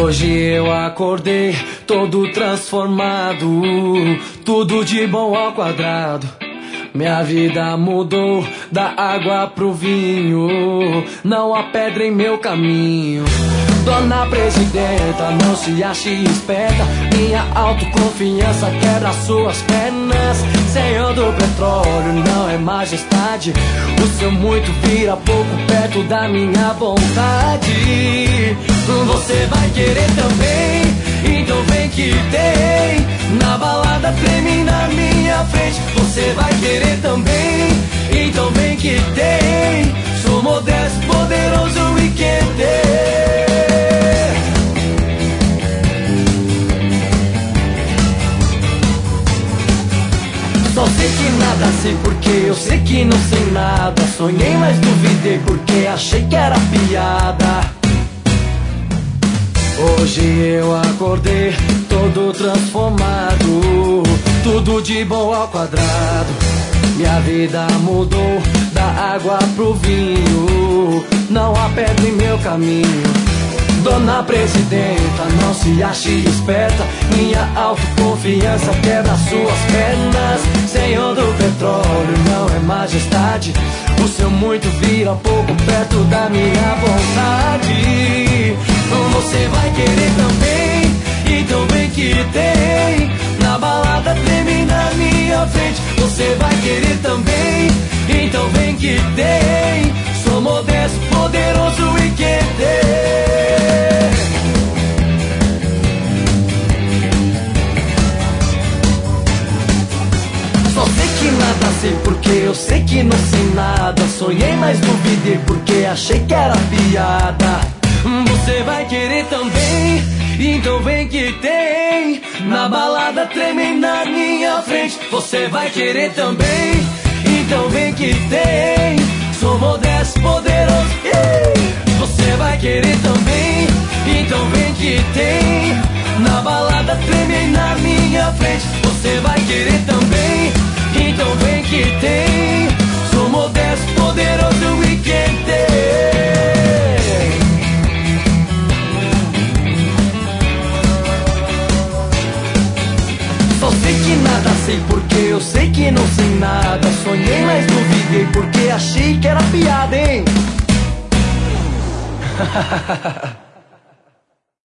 Hoje eu acordei todo transformado, tudo de bom ao quadrado. Minha vida mudou da água pro vinho, não há pedra em meu caminho. Dona Presidenta, não se ache esperta, minha autoconfiança quebra suas pernas. Senhor do petróleo, não é majestade, o seu muito vira pouco perto da minha vontade. Você vai querer também, então vem que tem. Na balada treme na minha frente. Você vai querer também, então vem que tem. Sou modesto, poderoso e quente. Só sei que nada sei porque eu sei que não sei nada. Sonhei, mas duvidei porque achei que era piada. Hoje eu acordei todo transformado, tudo de bom ao quadrado. Minha vida mudou da água pro vinho, não há pedra em meu caminho. Dona Presidenta, não se ache esperta, minha autoconfiança quebra suas pernas. Senhor do petróleo, não é majestade, o seu muito vira pouco perto da minha vontade. Você vai querer também, então vem que tem. Na balada treme na minha frente. Você vai querer também, então vem que tem. Sou modesto, poderoso e quente. Só sei que nada sei porque eu sei que não sei nada. Sonhei, mas duvidei porque achei que era piada. Você vai querer também, então vem que tem. Na balada treme na minha frente. Você vai querer também, então vem que tem. Sou modesto, poderoso. Você vai querer também, então vem que tem. Na balada treme na minha frente. Você vai querer também, então vem que tem. Sou modesto, poderoso e quente. Só sei que nada sei porque eu sei que não sei nada. Sonhei, mas duvidei porque achei que era piada, hein?